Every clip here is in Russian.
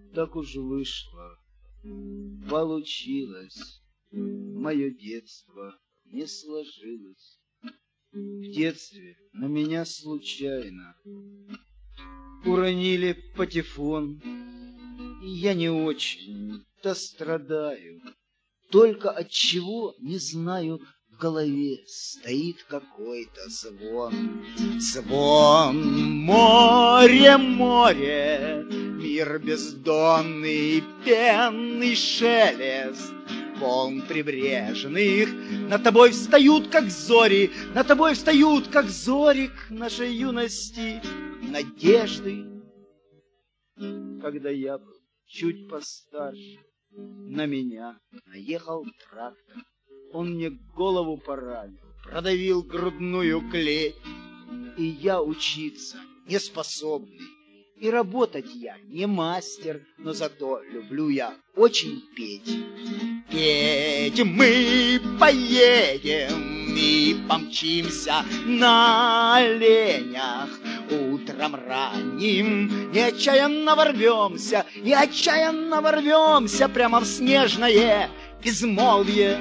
Так уж вышло, получилось, мое детство не сложилось. В детстве на меня случайно уронили патефон, и я не очень-то страдаю. Только от чего, не знаю, в голове стоит какой-то звон. Звон, море, море, мир бездонный, пенный шелест волн прибрежных. Над тобой встают, как зори, над тобой встают, как зорик нашей юности, надежды. Когда я был чуть постарше, на меня наехал трактор. Он мне голову поранил, продавил грудную клеть. И я учиться не способный, и работать я не мастер, но зато люблю я очень петь. Петь мы поедем и помчимся на оленях. Утром ранним неотчаянно ворвемся, и отчаянно ворвемся прямо в снежное безмолвие.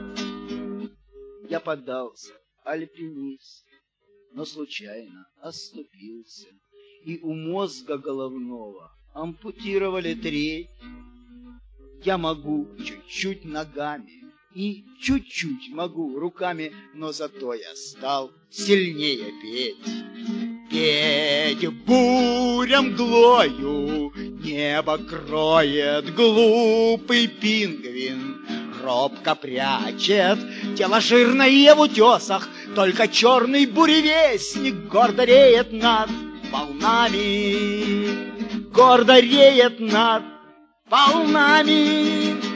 Я подался альпинист, но случайно оступился, и у мозга головного ампутировали треть. Я могу чуть-чуть ногами и чуть-чуть могу руками, но зато я стал сильнее петь. Петь буря мглою небо кроет, глупый пингвин робко прячет тело жирное в утесах, только черный буревестник гордо реет над волнами, гордо реет над волнами.